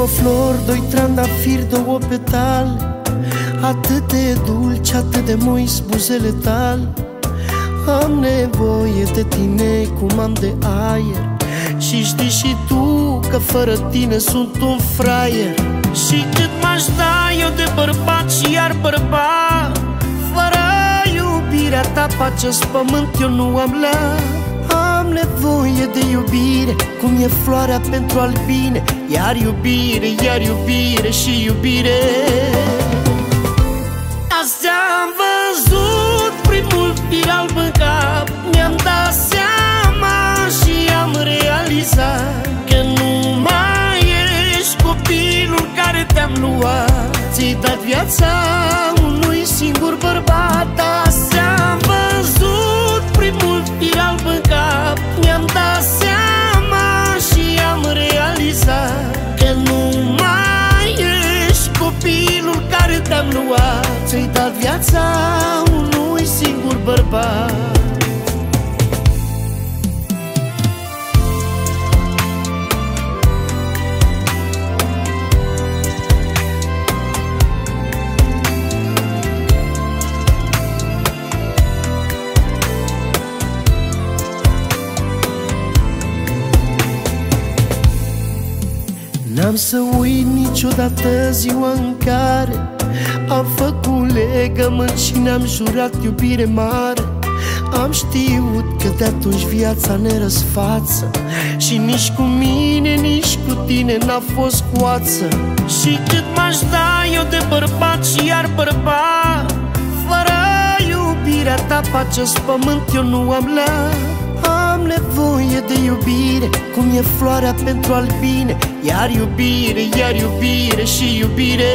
Două flori, doi trandafiri, două petale, atât de dulci, atât de moist buzele tale. Am nevoie de tine cum am de aer, și știi și tu că fără tine sunt un fraier. Și cât m-aș da eu de bărbat și iar bărbat, fără iubirea ta pe acest pământ eu nu am la. Am nevoie de iubire, cum e floarea pentru albine, iar iubire și iubire. Azi am văzut primul fir alb în cap, mi-am dat seama și am realizat că nu mai ești copilul care te-am luat. Ți-ai dat viața unui singur bărbat. Azi am văzut primul fir alb în cap, mi-am dat seama și am realizat că nu mai ești copilul care te-am luat. Ți-ai dat viața unui singur bărbat. N-am să uit niciodată ziua în care am făcut legământ și ne-am jurat iubire mare. Am știut că de atunci viața ne răsfață și nici cu mine, nici cu tine n-a fost coață. Și cât m-aș da eu de bărbat și iar bărbat, fără iubirea ta pe acest pământ eu nu am la. Am nevoie de iubire, cum e floarea pentru albine, iar iubire și iubire.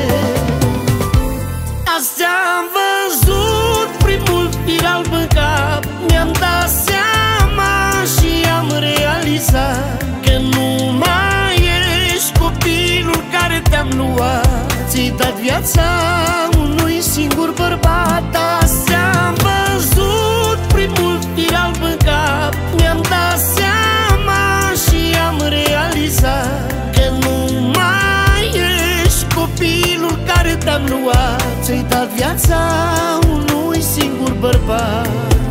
Azi am văzut primul fir alb în cap, mi-am dat seama și am realizat că nu mai ești copilul care te-am luat. Ți-ai dat viața unui singur bărbat. Azi am văzut primul fir alb în cap, mi-am dat seama și am realizat că nu mai ești copilul care te-am luat. Ți-ai dat viața unui singur bărbat.